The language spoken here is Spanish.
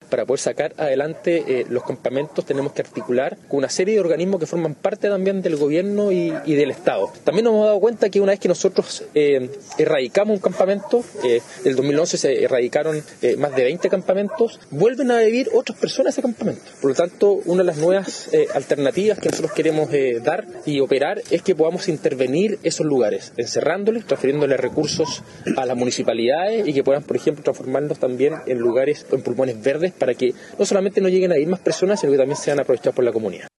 para poder sacar adelante los campamentos tenemos que articular con una serie de organismos que forman parte también del gobierno y del Estado. También nos hemos dado cuenta que una vez que nosotros erradicamos un campamento, en el 2011 se erradicaron más de 20 campamentos, vuelven a vivir otras personas ese campamento. Por lo tanto, una de las nuevas alternativas que nosotros queremos dar y operar es que podamos intervenir esos lugares, encerrándoles, transfiriéndoles recursos a las municipalidades y que puedan, por ejemplo, transformarlos también en lugares, en pulmones verdes, para que no solamente no lleguen a ir más personas, sino que también sean aprovechados por la comunidad.